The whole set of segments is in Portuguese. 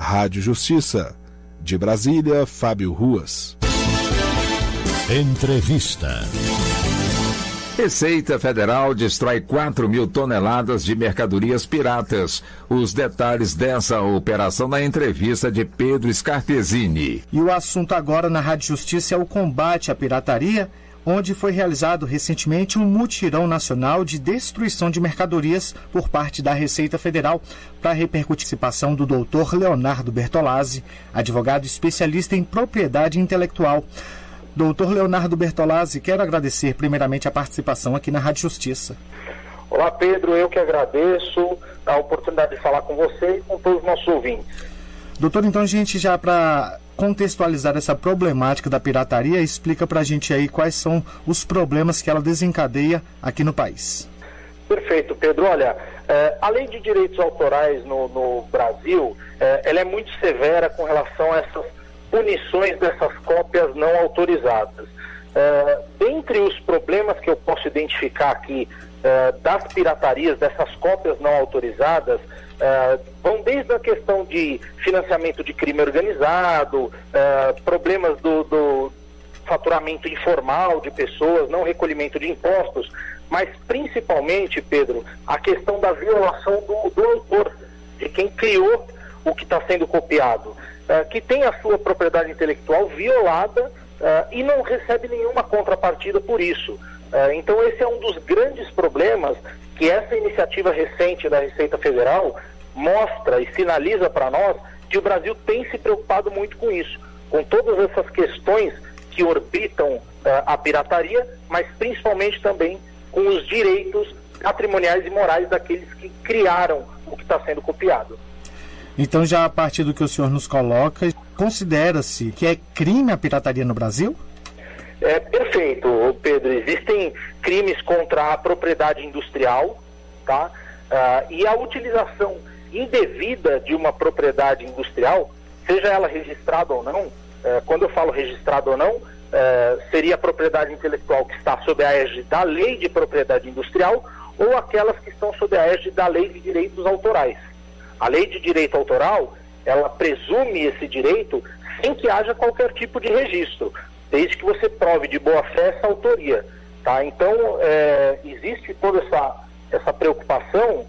Rádio Justiça. De Brasília, Fábio Ruas. Entrevista. Receita Federal destrói 4.000 toneladas de mercadorias piratas. Os detalhes dessa operação na entrevista de Pedro Scarpezini. E o assunto agora na Rádio Justiça é o combate à pirataria, onde foi realizado recentemente um mutirão nacional de destruição de mercadorias por parte da Receita Federal, para repercutir a participação do Dr. Leonardo Bertolazzi, advogado especialista em propriedade intelectual. Doutor Leonardo Bertolazzi, quero agradecer primeiramente a participação aqui na Rádio Justiça. Olá, Pedro, eu que agradeço a oportunidade de falar com você e com todos os nossos ouvintes. Doutor, então a gente já para contextualizar essa problemática da pirataria, explica para a gente aí quais são os problemas que ela desencadeia aqui no país. Perfeito, Pedro. Olha, a lei de direitos autorais no Brasil, ela é muito severa com relação a essas punições dessas cópias não autorizadas. Dentre os problemas que eu posso identificar aqui das piratarias, dessas cópias não autorizadas, vão desde a questão de financiamento de crime organizado, problemas do faturamento informal de pessoas, não recolhimento de impostos, mas principalmente, Pedro, a questão da violação do autor, de quem criou o que está sendo copiado, que tem a sua propriedade intelectual violada e não recebe nenhuma contrapartida por isso. Então esse é um dos grandes problemas que essa iniciativa recente da Receita Federal mostra e sinaliza para nós que o Brasil tem se preocupado muito com isso, com todas essas questões que orbitam a pirataria, mas principalmente também com os direitos patrimoniais e morais daqueles que criaram o que está sendo copiado. Então, já a partir do que o senhor nos coloca, considera-se que é crime a pirataria no Brasil? Perfeito, Pedro. Existem crimes contra a propriedade industrial, tá? E a utilização indevida de uma propriedade industrial, seja ela registrada ou não, quando eu falo registrada ou não, seria a propriedade intelectual que está sob a égide da lei de propriedade industrial ou aquelas que estão sob a égide da lei de direitos autorais. A lei de direito autoral, ela presume esse direito sem que haja qualquer tipo de registro, desde que você prove de boa fé essa autoria, tá? Então, existe toda essa preocupação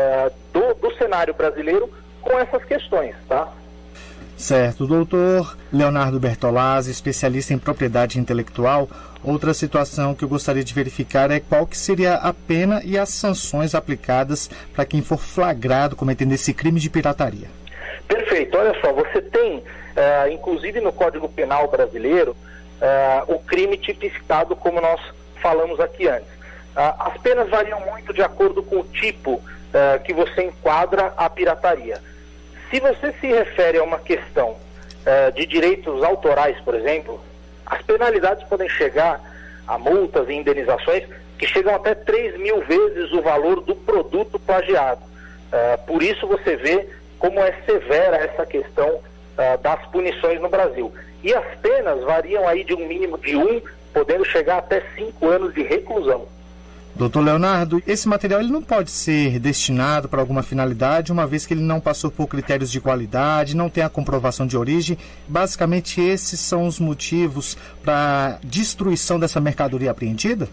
do cenário brasileiro com essas questões, tá? Certo. Doutor Leonardo Bertolazzi, especialista em propriedade intelectual, outra situação que eu gostaria de verificar é qual que seria a pena e as sanções aplicadas para quem for flagrado cometendo esse crime de pirataria. Perfeito. Olha só, você tem, inclusive no Código Penal brasileiro, o crime tipificado como nós falamos aqui antes. As penas variam muito de acordo com o tipo que você enquadra a pirataria. Se você se refere a uma questão de direitos autorais, por exemplo, as penalidades podem chegar a multas e indenizações que chegam até 3.000 vezes o valor do produto plagiado. Por isso você vê como é severa essa questão das punições no Brasil. E as penas variam aí de um mínimo de 1, podendo chegar até 5 anos de reclusão. Doutor Leonardo, esse material ele não pode ser destinado para alguma finalidade, uma vez que ele não passou por critérios de qualidade, não tem a comprovação de origem. Basicamente, esses são os motivos para a destruição dessa mercadoria apreendida?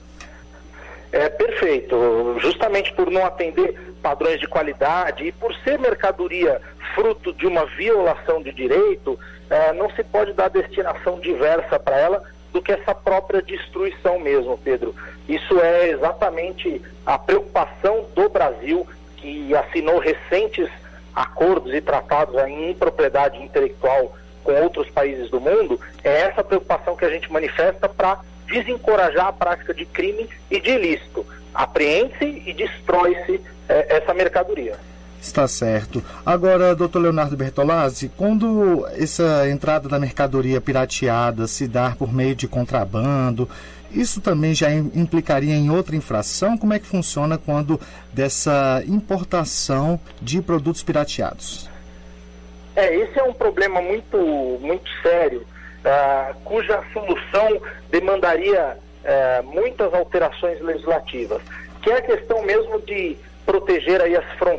Perfeito. Justamente por não atender padrões de qualidade e por ser mercadoria fruto de uma violação de direito, não se pode dar destinação diversa para ela do que essa própria destruição mesmo, Pedro. Isso é exatamente a preocupação do Brasil, que assinou recentes acordos e tratados em propriedade intelectual com outros países do mundo. É essa preocupação que a gente manifesta para desencorajar a prática de crime e de ilícito. Apreende-se e destrói-se essa mercadoria. Está certo. Agora, doutor Leonardo Bertolazzi, quando essa entrada da mercadoria pirateada se dar por meio de contrabando, isso também já implicaria em outra infração? Como é que funciona quando dessa importação de produtos pirateados? Esse é um problema muito, muito sério, cuja solução demandaria muitas alterações legislativas, que é a questão mesmo de proteger aí as fronteiras